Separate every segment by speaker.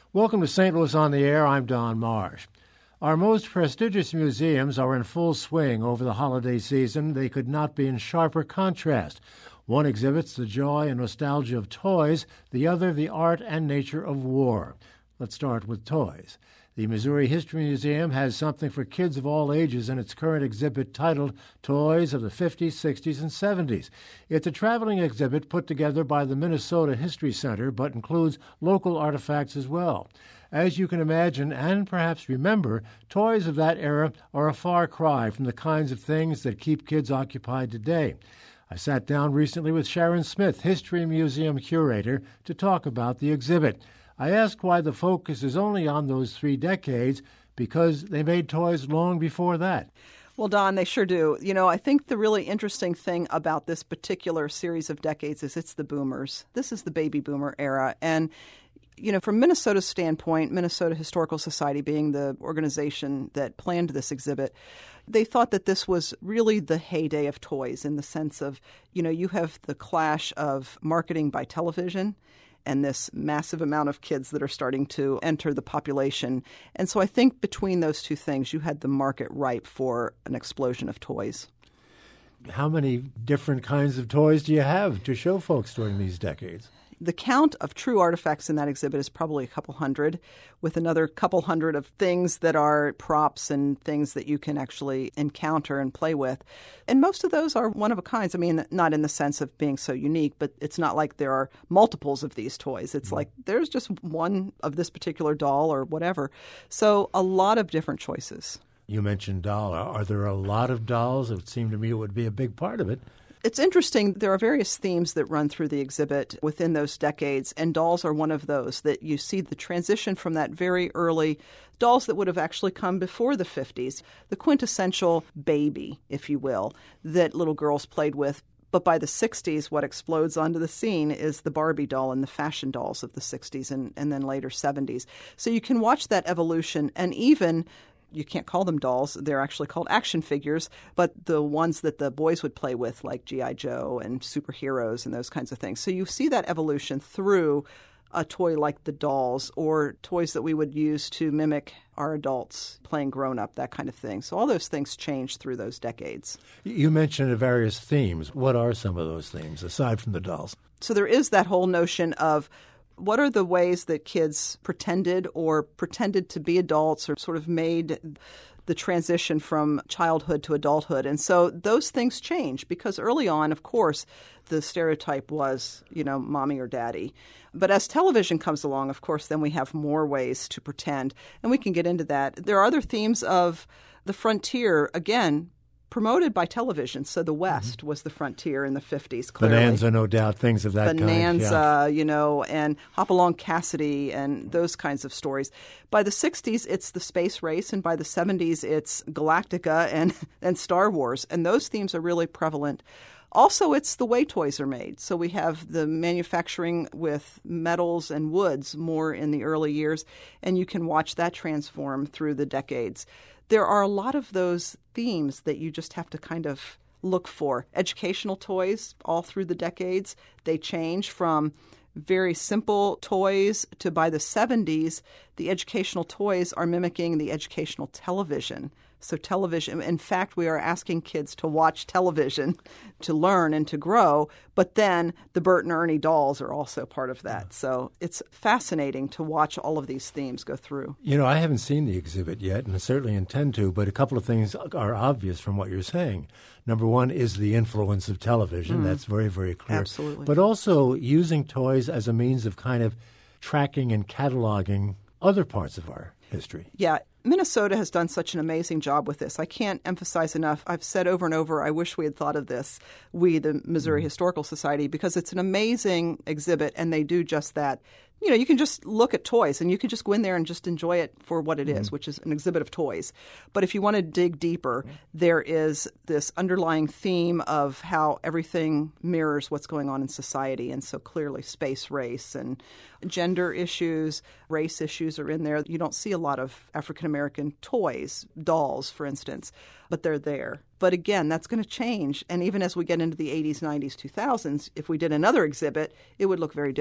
Speaker 1: Welcome to St. Louis on the Air. I'm Don Marsh. Our most prestigious museums are in full swing over the holiday season. They could not be in sharper contrast. One exhibits the joy and nostalgia of toys, the other the art and nature of war. Let's start with toys. The Missouri History Museum has something for kids of all ages in its current exhibit titled Toys of the 50s, 60s, and 70s. It's a traveling exhibit put together by the Minnesota History Center, but includes local artifacts as well. As you can imagine and perhaps remember, toys of that era are a far cry from the kinds of things that keep kids occupied today. I sat down recently with Sharon Smith, History Museum curator, to talk about the exhibit. I asked why the focus is only on those 3 decades, because they made toys long before that.
Speaker 2: Well, Don, they sure do. You know, I think the really interesting thing about this particular series of decades is it's the boomers. This is the baby boomer era. And, you know, from Minnesota's standpoint, Minnesota Historical Society being the organization that planned this exhibit, they thought that this was really the heyday of toys in the sense of, you know, you have the clash of marketing by television and this massive amount of kids that are starting to enter the population. And so I think between those two things, you had the market ripe for an explosion of toys.
Speaker 1: How many different kinds of toys do you have to show folks during these decades?
Speaker 2: The count of true artifacts in that exhibit is probably a couple hundred, with another couple hundred of things that are props and things that you can actually encounter and play with. And most of those are one of a kind. I mean, not in the sense of being so unique, but it's not like there are multiples of these toys. It's like there's just one of this particular doll or whatever. So a lot of different choices.
Speaker 1: You mentioned doll. Are there a lot of dolls? It would seem to me it would be a big part of it.
Speaker 2: It's interesting. There are various themes that run through the exhibit within those decades, and dolls are one of those that you see the transition from that very early dolls that would have actually come before the 50s, the quintessential baby, if you will, that little girls played with. But by the 60s, what explodes onto the scene is the Barbie doll and the fashion dolls of the 60s and then later 70s. So you can watch that evolution, and even you can't call them dolls. They're actually called action figures, but the ones that the boys would play with, like G.I. Joe and superheroes and those kinds of things. So you see that evolution through a toy like the dolls or toys that we would use to mimic our adults playing grown-up, that kind of thing. So all those things change through those decades.
Speaker 1: You mentioned various themes. What are some of those themes, aside from the dolls?
Speaker 2: So there is that whole notion of what are the ways that kids pretended to be adults or sort of made the transition from childhood to adulthood. And so those things change because early on, of course, the stereotype was, you know, mommy or daddy. But as television comes along, of course, then we have more ways to pretend. And we can get into that. There are other themes of the frontier, again, promoted by television. So the West was the frontier in the 50s, clearly.
Speaker 1: Bonanza, no doubt, things of that kind.
Speaker 2: Bonanza, you know, and Hopalong Cassidy and those kinds of stories. By the 60s, it's the space race, and by the 70s, it's Galactica and Star Wars. And those themes are really prevalent. Also, it's the way toys are made. So we have the manufacturing with metals and woods more in the early years, and you can watch that transform through the decades. There are a lot of those themes that you just have to kind of look for. Educational toys all through the decades, they change from very simple toys to by the 70s, the educational toys are mimicking the educational television. So television, in fact, we are asking kids to watch television to learn and to grow, but then the Bert and Ernie dolls are also part of that. So it's fascinating to watch all of these themes go through.
Speaker 1: You know, I haven't seen the exhibit yet, and I certainly intend to, but a couple of things are obvious from what you're saying. Number one is the influence of television. That's very, very clear.
Speaker 2: Absolutely.
Speaker 1: But also using toys as a means of kind of tracking and cataloging other parts of our history.
Speaker 2: Yeah. Minnesota has done such an amazing job with this. I can't emphasize enough. I've said over and over, I wish we had thought of this, we, the Missouri Historical Society, because it's an amazing exhibit, and they do just that. You know, you can just look at toys, and you can just go in there and just enjoy it for what it is, which is an exhibit of toys. But if you want to dig deeper, there is this underlying theme of how everything mirrors what's going on in society. And so clearly space race and gender issues, race issues are in there. You don't see a lot of African-American toys, dolls, for instance, but they're there. But again, that's going to change. And even as we get into the 80s, 90s, 2000s, if we did another exhibit, it would look very different.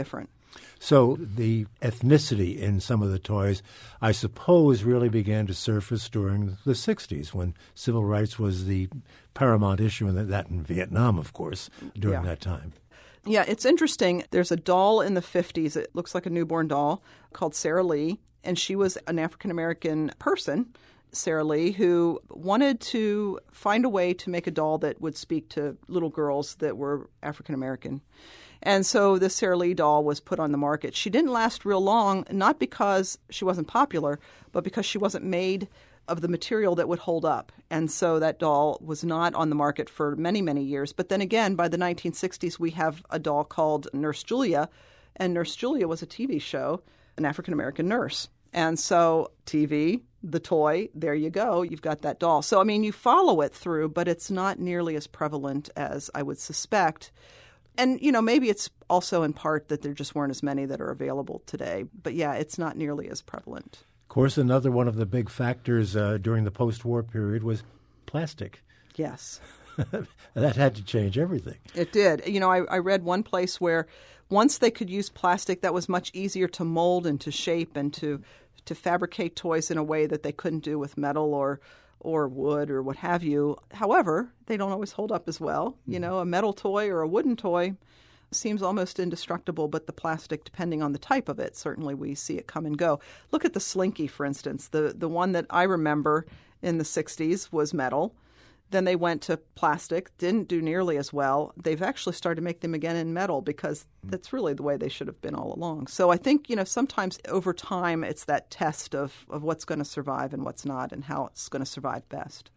Speaker 1: So the ethnicity in some of the toys, I suppose, really began to surface during the 60s when civil rights was the paramount issue, and that in Vietnam, of course, during that time.
Speaker 2: Yeah, it's interesting. There's a doll in the 50s. It looks like a newborn doll called Sara Lee, and she was an African-American person, Sara Lee, who wanted to find a way to make a doll that would speak to little girls that were African-American. And so this Sara Lee doll was put on the market. She didn't last real long, not because she wasn't popular, but because she wasn't made of the material that would hold up. And so that doll was not on the market for many, many years. But then again, by the 1960s, we have a doll called Nurse Julia. And Nurse Julia was a TV show, an African-American nurse. And so TV, the toy, there you go. You've got that doll. So, I mean, you follow it through, but it's not nearly as prevalent as I would suspect. And, you know, maybe it's also in part that there just weren't as many that are available today. But, yeah, it's not nearly as prevalent.
Speaker 1: Of course, another one of the big factors during the post-war period was plastic.
Speaker 2: Yes.
Speaker 1: That had to change everything.
Speaker 2: It did. You know, I read one place where once they could use plastic, that was much easier to mold and to shape and to fabricate toys in a way that they couldn't do with metal or wood or what have you. However, they don't always hold up as well. You know, a metal toy or a wooden toy seems almost indestructible, but the plastic, depending on the type of it, certainly we see it come and go. Look at the Slinky, for instance. The one that I remember in the 60s was metal. Then they went to plastic, didn't do nearly as well. They've actually started to make them again in metal because that's really the way they should have been all along. So I think, you know, sometimes over time it's that test of what's going to survive and what's not and how it's going to survive best.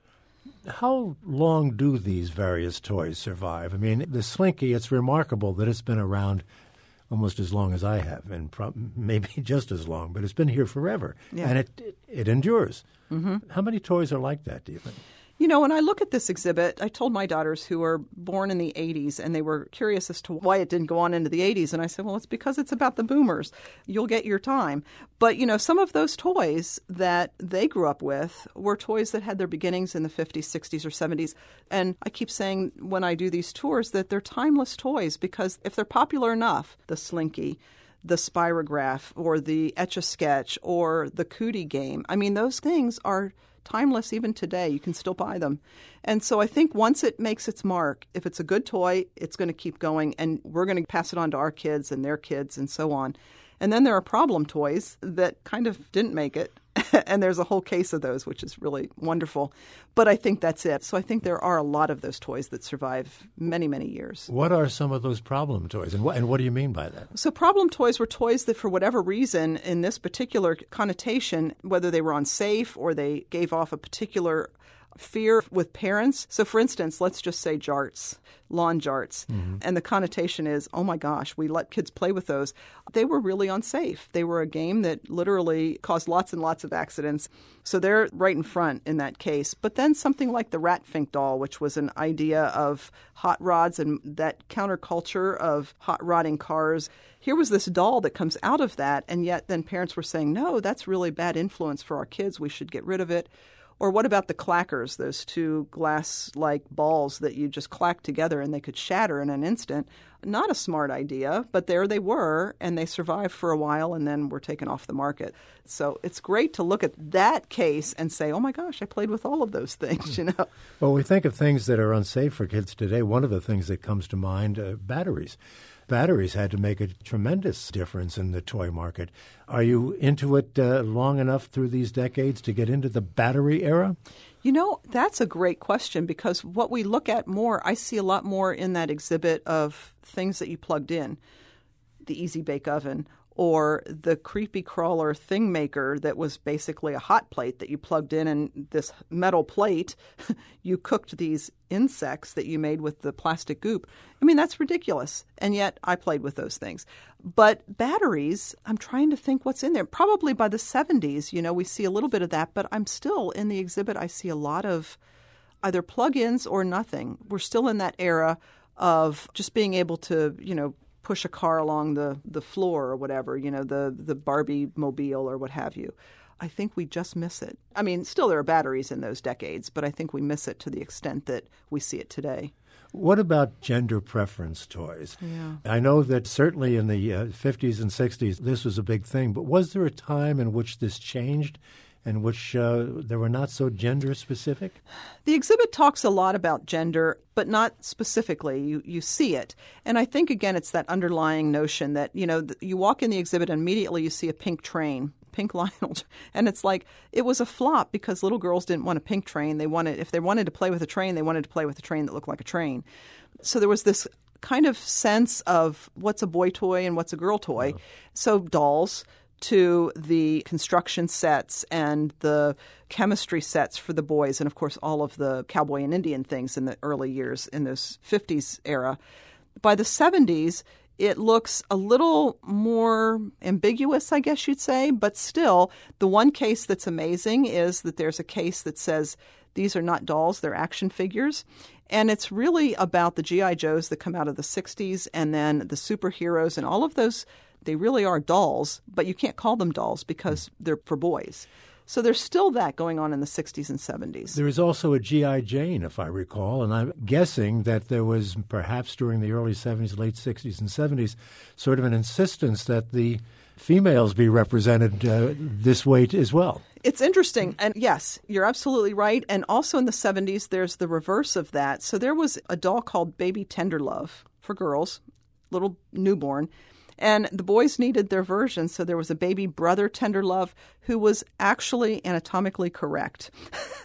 Speaker 1: How long do these various toys survive? I mean, the Slinky, it's remarkable that it's been around almost as long as I have, and maybe just as long, but it's been here forever, and it endures. Mm-hmm. How many toys are like that, do you think?
Speaker 2: You know, when I look at this exhibit, I told my daughters who were born in the 80s, and they were curious as to why it didn't go on into the 80s. And I said, well, it's because it's about the boomers. You'll get your time. But, you know, some of those toys that they grew up with were toys that had their beginnings in the 50s, 60s, or 70s. And I keep saying when I do these tours that they're timeless toys because if they're popular enough, the Slinky, the Spirograph, or the Etch-a-Sketch, or the Cootie game, I mean, those things are timeless even today. You can still buy them. And so I think once it makes its mark, if it's a good toy, it's going to keep going, and we're going to pass it on to our kids and their kids and so on. And then there are problem toys that kind of didn't make it, and there's a whole case of those, which is really wonderful. But I think that's it. So I think there are a lot of those toys that survive many, many years.
Speaker 1: What are some of those problem toys, and what do you mean by that?
Speaker 2: So problem toys were toys that, for whatever reason, in this particular connotation, whether they were unsafe or they gave off a particular fear with parents. So, for instance, let's just say jarts, lawn jarts. Mm-hmm. And the connotation is, oh my gosh, we let kids play with those. They were really unsafe. They were a game that literally caused lots and lots of accidents. So they're right in front in that case. But then something like the Rat Fink doll, which was an idea of hot rods and that counterculture of hot rodding cars. Here was this doll that comes out of that, and yet then parents were saying, no, that's really bad influence for our kids. We should get rid of it. Or what about the clackers, those two glass-like balls that you just clack together and they could shatter in an instant? Not a smart idea, but there they were, and they survived for a while and then were taken off the market. So it's great to look at that case and say, oh my gosh, I played with all of those things, you know.
Speaker 1: Well, we think of things that are unsafe for kids today. One of the things that comes to mind, batteries. Batteries had to make a tremendous difference in the toy market. Are you into it long enough through these decades to get into the battery era?
Speaker 2: You know, that's a great question because what we look at more, I see a lot more in that exhibit of things that you plugged in. The Easy Bake Oven or the creepy crawler thing maker that was basically a hot plate that you plugged in, and this metal plate, you cooked these insects that you made with the plastic goop. I mean, that's ridiculous. And yet I played with those things. But batteries, I'm trying to think what's in there. Probably by the 70s, you know, we see a little bit of that, but I'm still in the exhibit. I see a lot of either plug-ins or nothing. We're still in that era of just being able to, you know, push a car along the floor or whatever, you know, the Barbie mobile or what have you. I think we just miss it. I mean, still there are batteries in those decades, but I think we miss it to the extent that we see it today.
Speaker 1: What about gender preference toys?
Speaker 2: Yeah.
Speaker 1: I know that certainly in the 50s and 60s, this was a big thing, but was there a time in which this changed, in which they were not so gender specific?
Speaker 2: The exhibit talks a lot about gender, but not specifically. You see it. And I think, again, it's that underlying notion that, you walk in the exhibit and immediately you see a pink train. Pink Lionel. And it's like, it was a flop because little girls didn't want a pink train. If they wanted to play with a train, they wanted to play with a train that looked like a train. So there was this kind of sense of what's a boy toy and what's a girl toy. So dolls to the construction sets and the chemistry sets for the boys, and of course all of the cowboy and Indian things in the early years in this 50s era. By the 70s, it looks a little more ambiguous, I guess you'd say, but still, the one case that's amazing is that there's a case that says these are not dolls, they're action figures. And it's really about the G.I. Joes that come out of the 60s and then the superheroes and all of those. They really are dolls, but you can't call them dolls because they're for boys. So there's still that going on in the 60s and 70s.
Speaker 1: There is also a G.I. Jane, if I recall, and I'm guessing that there was perhaps during the early 70s, late 60s and 70s, sort of an insistence that the females be represented this way as well.
Speaker 2: It's interesting. And yes, you're absolutely right. And also in the 70s, there's the reverse of that. So there was a doll called Baby Tenderlove for girls, little newborn. And the boys needed their version, so there was a baby brother Tenderlove who was actually anatomically correct.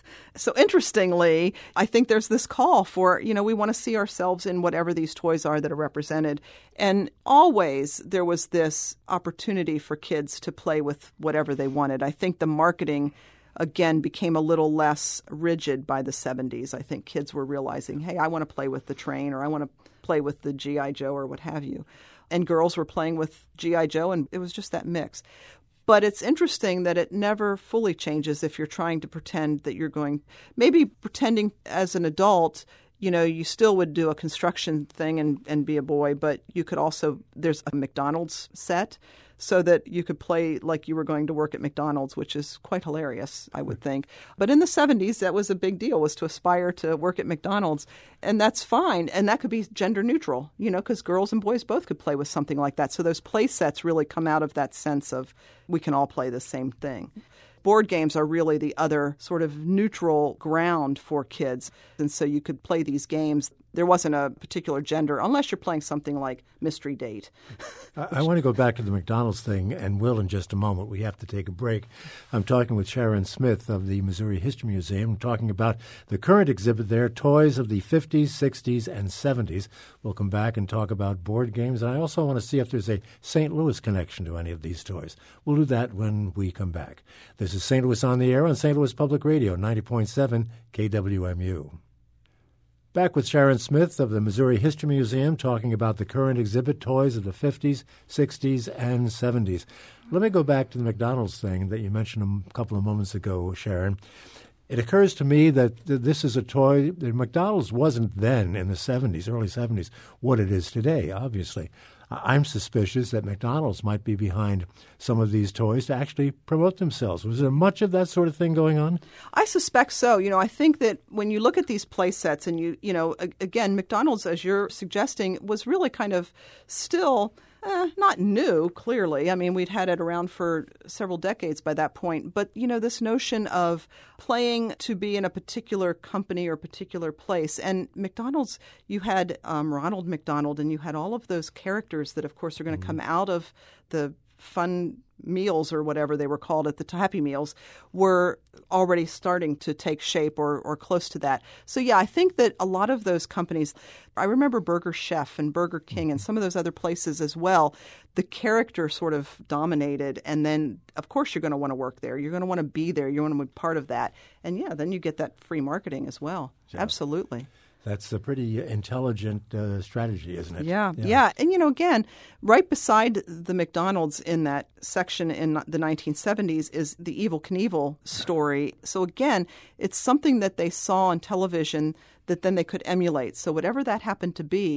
Speaker 2: So interestingly, I think there's this call for, we want to see ourselves in whatever these toys are that are represented. And always there was this opportunity for kids to play with whatever they wanted. I think the marketing, again, became a little less rigid by the 70s. I think kids were realizing, hey, I want to play with the train, or I want to play with the G.I. Joe, or what have you. And girls were playing with G.I. Joe, and it was just that mix. But it's interesting that it never fully changes if you're trying to pretend that you're maybe pretending as an adult, you still would do a construction thing and be a boy, but you could also, there's a McDonald's set so that you could play like you were going to work at McDonald's, which is quite hilarious, I would think. But in the 70s, that was a big deal, was to aspire to work at McDonald's. And that's fine. And that could be gender neutral, because girls and boys both could play with something like that. So those play sets really come out of that sense of we can all play the same thing. Board games are really the other sort of neutral ground for kids. And so you could play these games. There wasn't a particular gender, unless you're playing something like Mystery Date.
Speaker 1: I want to go back to the McDonald's thing, and will in just a moment. We have to take a break. I'm talking with Sharon Smith of the Missouri History Museum. We're talking about the current exhibit there, Toys of the 50s, 60s, and 70s. We'll come back and talk about board games. And I also want to see if there's a St. Louis connection to any of these toys. We'll do that when we come back. This is St. Louis on the Air on St. Louis Public Radio, 90.7 KWMU. Back with Sharon Smith of the Missouri History Museum talking about the current exhibit, Toys of the 50s, 60s, and 70s. Let me go back to the McDonald's thing that you mentioned a couple of moments ago, Sharon. It occurs to me that this is a toy that McDonald's wasn't then in the 70s, early 70s, what it is today, obviously. I'm suspicious that McDonald's might be behind some of these toys to actually promote themselves. Was there much of that sort of thing going on?
Speaker 2: I suspect so. I think that when you look at these play sets and again, McDonald's, as you're suggesting, was really kind of still not new, clearly. I mean, we'd had it around for several decades by that point. But, this notion of playing to be in a particular company or particular place. And McDonald's, you had Ronald McDonald, and you had all of those characters that, of course, are going to come out of the fun meals or whatever they were called at the Happy Meals were already starting to take shape or close to that. So, yeah, I think that a lot of those companies, I remember Burger Chef and Burger King and some of those other places as well, the character sort of dominated. And then, of course, you're going to want to work there. You're going to want to be there. You want to be part of that. And, yeah, then you get that free marketing as well. Yeah. Absolutely.
Speaker 1: That's a pretty intelligent strategy, isn't it?
Speaker 2: Yeah. And, again, right beside the McDonald's in that section in the 1970s is the Evel Knievel story. So, again, it's something that they saw on television that then they could emulate. So whatever that happened to be,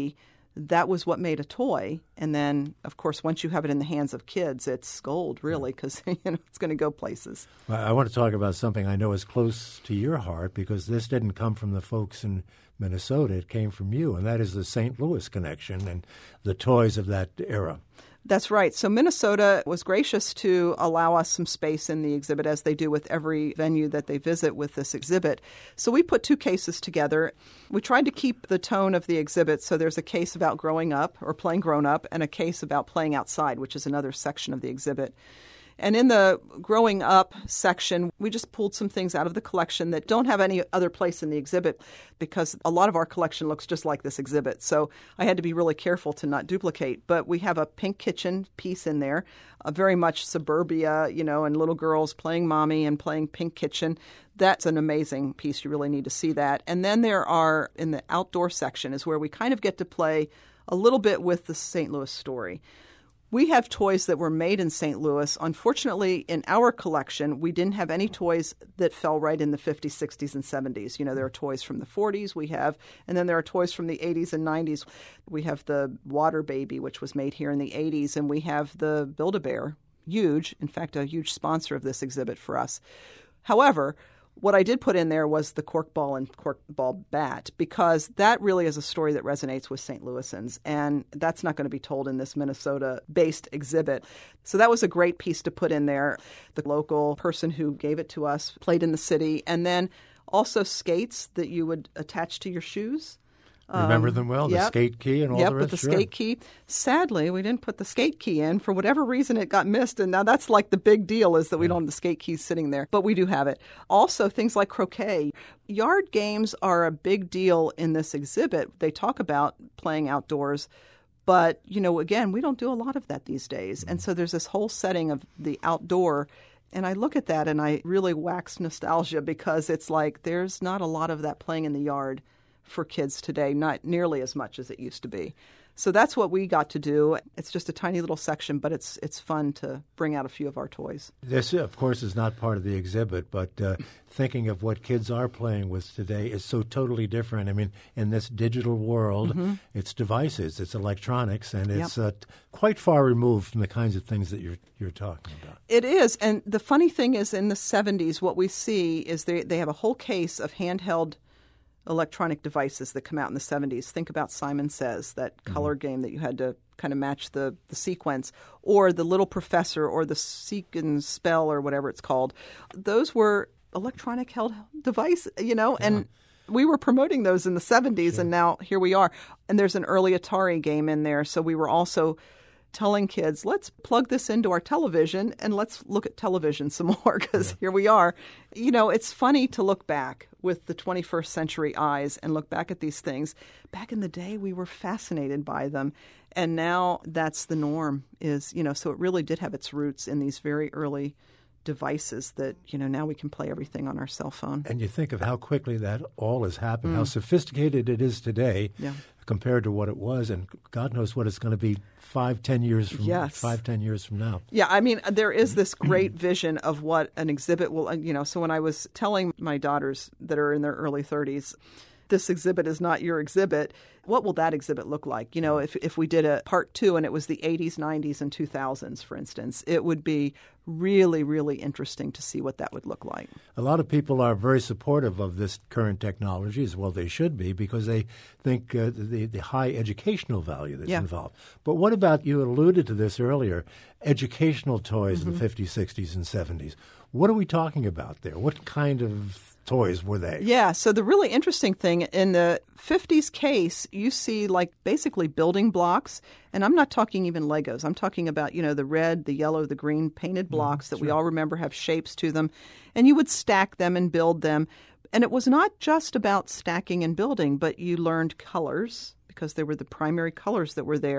Speaker 2: that was what made a toy. And then, of course, once you have it in the hands of kids, it's gold, really, because it's going to go places.
Speaker 1: Well, I want to talk about something I know is close to your heart, because this didn't come from the folks in Minnesota. It came from you, and that is the St. Louis connection and the toys of that era.
Speaker 2: That's right. So Minnesota was gracious to allow us some space in the exhibit, as they do with every venue that they visit with this exhibit. So we put two cases together. We tried to keep the tone of the exhibit. So there's a case about growing up or playing grown up, and a case about playing outside, which is another section of the exhibit. And in the growing up section, we just pulled some things out of the collection that don't have any other place in the exhibit, because a lot of our collection looks just like this exhibit. So I had to be really careful to not duplicate. But we have a pink kitchen piece in there, very much suburbia, and little girls playing mommy and playing pink kitchen. That's an amazing piece. You really need to see that. And then there are, in the outdoor section, is where we kind of get to play a little bit with the St. Louis story. We have toys that were made in St. Louis. Unfortunately, in our collection, we didn't have any toys that fell right in the 50s, 60s, and 70s. There are toys from the 40s and then there are toys from the 80s and 90s. We have the Water Baby, which was made here in the 80s, and we have the Build-A-Bear, huge, in fact, a huge sponsor of this exhibit for us. However, what I did put in there was the corkball and corkball bat, because that really is a story that resonates with St. Louisans, and that's not going to be told in this Minnesota-based exhibit. So that was a great piece to put in there. The local person who gave it to us played in the city, and then also skates that you would attach to your shoes.
Speaker 1: Remember them well, the skate key and all the rest?
Speaker 2: Yep, with the skate key. Sadly, we didn't put the skate key in. For whatever reason, it got missed. And now that's like the big deal, is that we don't have the skate keys sitting there. But we do have it. Also, things like croquet. Yard games are a big deal in this exhibit. They talk about playing outdoors. But, again, we don't do a lot of that these days. And so there's this whole setting of the outdoor. And I look at that and I really wax nostalgia, because it's like there's not a lot of that playing in the yard for kids today, not nearly as much as it used to be. So that's what we got to do. It's just a tiny little section, but it's fun to bring out a few of our toys.
Speaker 1: This, of course, is not part of the exhibit, but thinking of what kids are playing with today is so totally different. I mean, in this digital world, it's devices, it's electronics, and it's quite far removed from the kinds of things that you're talking about.
Speaker 2: It is. And the funny thing is, in the 70s, what we see is they have a whole case of handheld electronic devices that come out in the 70s. Think about Simon Says, that color game that you had to kind of match the sequence, or the Little Professor, or the Seek and Spell, or whatever it's called. Those were electronic held device, and we were promoting those in the 70s, and now here we are. And there's an early Atari game in there, so we were also telling kids, let's plug this into our television and let's look at television some more, because here we are. It's funny to look back with the 21st century eyes and look back at these things. Back in the day, we were fascinated by them. And now that's the norm, so it really did have its roots in these very early devices that, now we can play everything on our cell phone.
Speaker 1: And you think of how quickly that all has happened, how sophisticated it is today compared to what it was, and God knows what it's going to be 5-10 years from 5-10 years from now.
Speaker 2: Yeah, I mean, there is this great vision of what an exhibit will, so when I was telling my daughters that are in their early 30s, this exhibit is not your exhibit, what will that exhibit look like? If we did a part 2 and it was the 80s, 90s, and 2000s, for instance, it would be really, really interesting to see what that would look like.
Speaker 1: A lot of people are very supportive of this current technology, as well they should be, because they think the high educational value that's involved. But what about, you alluded to this earlier, educational toys in the 50s, 60s, and 70s? What are we talking about there? What kind of toys were they?
Speaker 2: Yeah, so the really interesting thing, in the 50s case, you see basically building blocks, and I'm not talking even Legos. I'm talking about, the red, the yellow, the green painted blocks that we all remember have shapes to them, and you would stack them and build them. And it was not just about stacking and building, but you learned colors, because they were the primary colors that were there.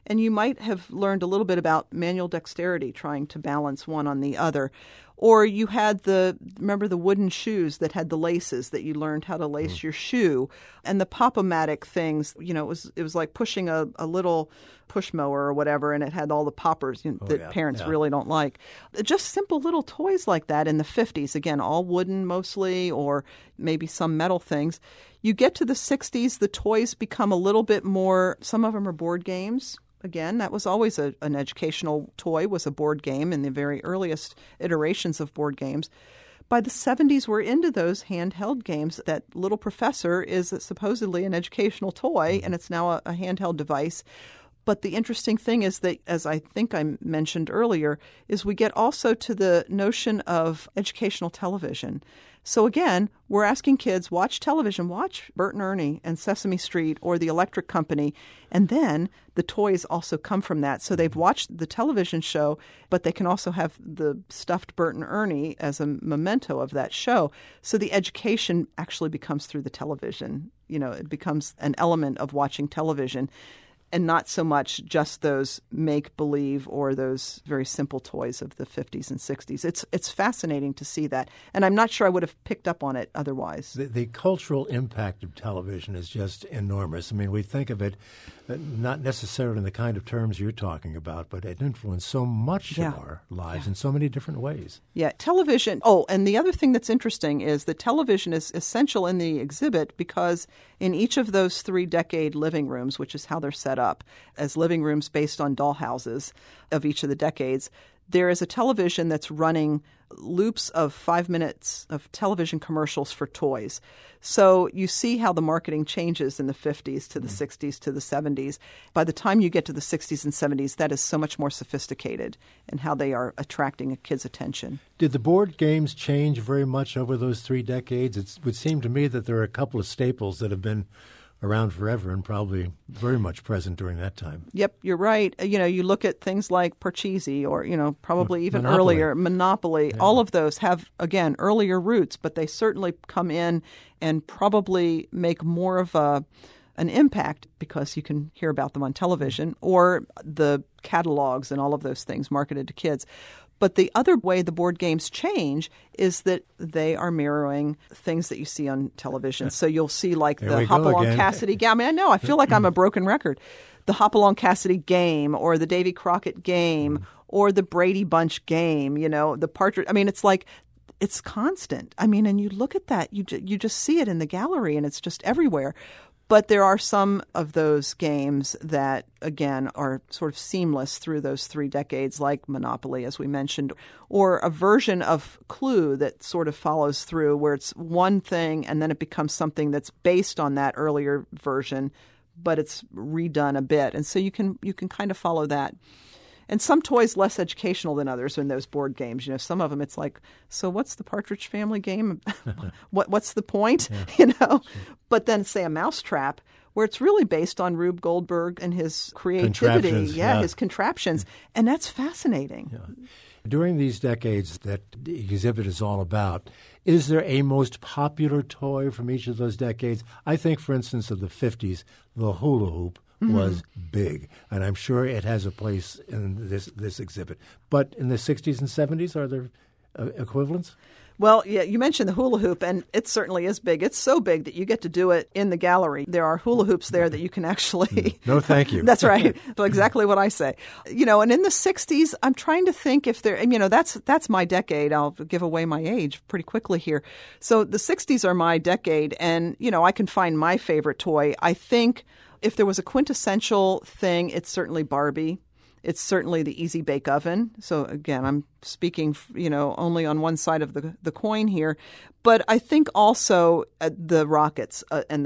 Speaker 2: and you might have learned a little bit about manual dexterity, trying to balance one on the other. Or you had remember the wooden shoes that had the laces that you learned how to lace your shoe, and the Pop-O-Matic things. It was like pushing a little push mower or whatever, and it had all the poppers that parents really don't like. Just simple little toys like that in the 50s. Again, all wooden mostly, or maybe some metal things. You get to the 60s, the toys become a little bit more, some of them are board games. Again, that was always an educational toy, was a board game in the very earliest iterations of board games. By the 70s, we're into those handheld games. That Little Professor is supposedly an educational toy, and it's now a handheld device. But the interesting thing is that, as I think I mentioned earlier, is we get also to the notion of educational television. So again, we're asking kids, watch television, watch Bert and Ernie and Sesame Street or The Electric Company, and then the toys also come from that. So they've watched the television show, but they can also have the stuffed Bert and Ernie as a memento of that show. So the education actually becomes through the television. It becomes an element of watching television, and not so much just those make-believe or those very simple toys of the 50s and 60s. It's fascinating to see that, and I'm not sure I would have picked up on it otherwise.
Speaker 1: The cultural impact of television is just enormous. I mean, we think of it not necessarily in the kind of terms you're talking about, but it influenced so much of our lives in so many different ways. Yeah,
Speaker 2: television. Oh, and the other thing that's interesting is that television is essential in the exhibit because in each of those 3-decade living rooms, which is how they're set up as living rooms based on doll houses of each of the decades, there is a television that's running loops of 5 minutes of television commercials for toys. So you see how the marketing changes in the 50s to the 60s to the 70s. By the time you get to the 60s and 70s, that is so much more sophisticated in how they are attracting a kid's attention.
Speaker 1: Did the board games change very much over those 3 decades? It would seem to me that there are a couple of staples that have been around forever and probably very much present during that time.
Speaker 2: Yep, you're right. You look at things like Parcheesi or, probably even
Speaker 1: Monopoly.
Speaker 2: Earlier, Monopoly. Yeah. All of those have, again, earlier roots, but they certainly come in and probably make more of an impact because you can hear about them on television or the catalogs and all of those things marketed to kids. But the other way the board games change is that they are mirroring things that you see on television. So you'll see like the Hopalong Cassidy game. I mean, I know, I feel like I'm a broken record. The Hopalong Cassidy game or the Davy Crockett game or the Brady Bunch game, the Partridge. I mean, it's like it's constant. I mean, and you look at that, you just see it in the gallery and it's just everywhere. But there are some of those games that, again, are sort of seamless through those 3 decades, like Monopoly, as we mentioned, or a version of Clue that sort of follows through where it's one thing and then it becomes something that's based on that earlier version, but it's redone a bit. And so you can kind of follow that. And some toys less educational than others in those board games. Some of them it's like, so what's the Partridge Family game? What's the point? Yeah. Sure. But then say a Mousetrap, where it's really based on Rube Goldberg and his creativity, his contraptions, and that's fascinating.
Speaker 1: Yeah. During these decades that the exhibit is all about, is there a most popular toy from each of those decades? I think, for instance, of the 50s, the hula hoop was big, and I'm sure it has a place in this exhibit. But in the 60s and 70s, are there equivalents?
Speaker 2: Well, yeah, you mentioned the hula hoop, and it certainly is big. It's so big that you get to do it in the gallery. There are hula hoops there that you can actually...
Speaker 1: No, thank you.
Speaker 2: That's right. Exactly what I say. And in the 60s, I'm trying to think if there... that's my decade. I'll give away my age pretty quickly here. So the 60s are my decade, and, I can find my favorite toy. I think if there was a quintessential thing, it's certainly Barbie. It's certainly the Easy Bake Oven. So again, I'm speaking, only on one side of the coin here. But I think also the rockets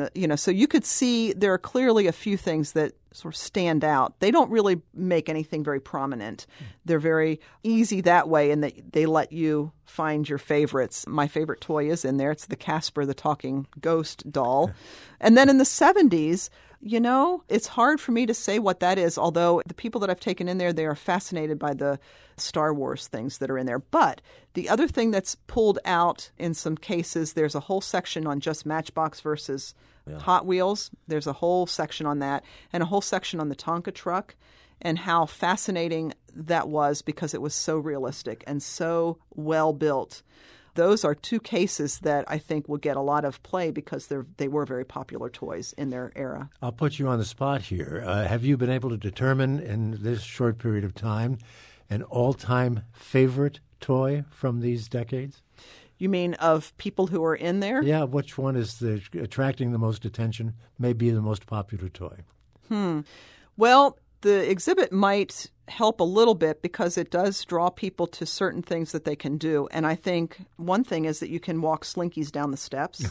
Speaker 2: so you could see there are clearly a few things that sort of stand out. They don't really make anything very prominent. They're very easy that way, and they let you find your favorites. My favorite toy is in there. It's the Casper the Talking Ghost doll. And then in the 70s, it's hard for me to say what that is, although the people that I've taken in there, they are fascinated by the Star Wars things that are in there. But the other thing that's pulled out in some cases, there's a whole section on just Matchbox versus Hot Wheels. There's a whole section on that and a whole section on the Tonka truck. and how fascinating that was because it was so realistic and so well built. Those are two cases that I think will get a lot of play because they were very popular toys in their era.
Speaker 1: I'll put you on the spot here. Have you been able to determine in this short period of time an all-time favorite toy from these decades?
Speaker 2: You mean of people who are in there?
Speaker 1: Yeah, which one is attracting the most attention, maybe the most popular toy?
Speaker 2: Well, the exhibit might help a little bit because it does draw people to certain things that they can do. And I think one thing is that you can walk slinkies down the steps.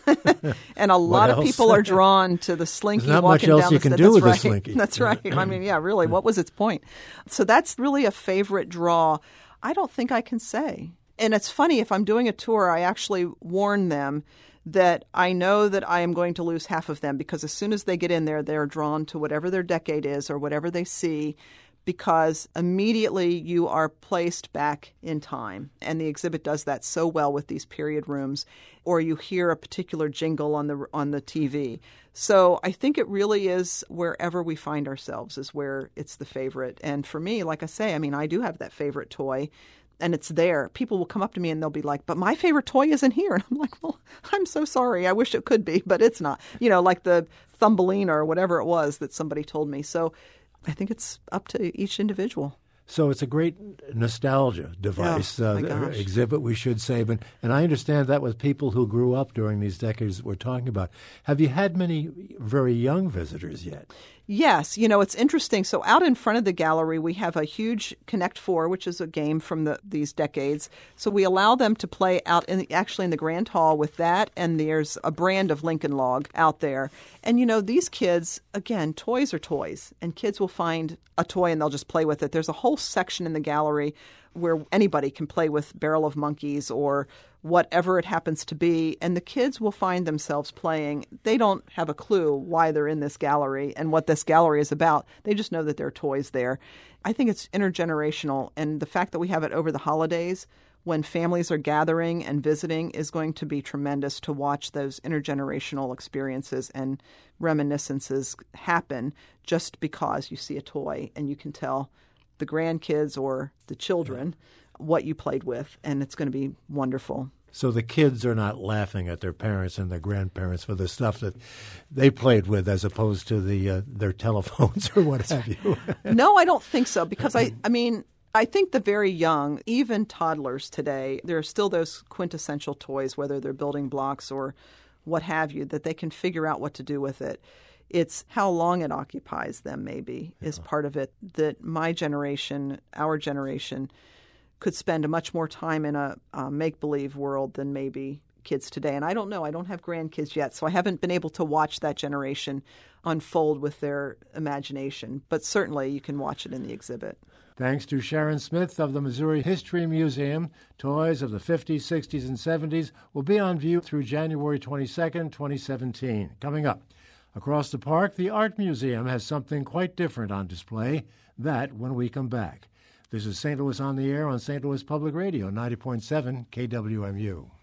Speaker 2: And a lot of people are drawn to the slinky
Speaker 1: There's not
Speaker 2: walking
Speaker 1: much else
Speaker 2: down
Speaker 1: you
Speaker 2: the
Speaker 1: can
Speaker 2: steps.
Speaker 1: do with
Speaker 2: That's
Speaker 1: a
Speaker 2: right.
Speaker 1: slinky.
Speaker 2: That's right. I mean, yeah, really, what was its point? So that's really a favorite draw. I don't think I can say. And it's funny, if I'm doing a tour, I actually warn them that I know that I am going to lose half of them because as soon as they get in there, they're drawn to whatever their decade is or whatever they see, because immediately you are placed back in time. And the exhibit does that so well with these period rooms, or you hear a particular jingle on the TV. So I think it really is wherever we find ourselves is where it's the favorite. And for me, like I say, I mean, I do have that favorite toy. And it's there. People will come up to me and they'll be like, but my favorite toy isn't here. And I'm like, well, I'm so sorry. I wish it could be, but it's not. You know, like the Thumbelina or whatever it was that somebody told me. So I think it's up to each individual.
Speaker 1: So it's a great nostalgia device, exhibit, we should say. And I understand that with people who grew up during these decades that we're talking about. Have you had many very young visitors yet?
Speaker 2: Yes. You know, it's interesting. So out in front of the gallery, we have a huge Connect Four, which is a game from these decades. So we allow them to play out actually in the Grand Hall with that. And there's a brand of Lincoln Log out there. And, you know, these kids, again, toys are toys. And kids will find a toy and they'll just play with it. There's a whole section in the gallery where anybody can play with Barrel of Monkeys or whatever it happens to be, and the kids will find themselves playing. They don't have a clue why they're in this gallery and what this gallery is about. They just know that there are toys there. I think it's intergenerational, and the fact that we have it over the holidays when families are gathering and visiting is going to be tremendous to watch those intergenerational experiences and reminiscences happen just because you see a toy and you can tell the grandkids or the children what you played with, and it's going to be wonderful.
Speaker 1: So the kids are not laughing at their parents and their grandparents for the stuff that they played with as opposed to their telephones or what have you.
Speaker 2: No, I don't think so, because I mean, I think the very young, even toddlers today, there are still those quintessential toys, whether they're building blocks or what have you, that they can figure out what to do with it. It's how long it occupies them, maybe, is part of it, that my generation, our generation, could spend much more time in a make-believe world than maybe kids today. And I don't know. I don't have grandkids yet, so I haven't been able to watch that generation unfold with their imagination. But certainly you can watch it in the exhibit.
Speaker 1: Thanks to Sharon Smith of the Missouri History Museum. Toys of the 50s, 60s, and 70s will be on view through January 22nd, 2017. Coming up, across the park, the Art Museum has something quite different on display. That when we come back. This is St. Louis on the Air on St. Louis Public Radio, 90.7 KWMU.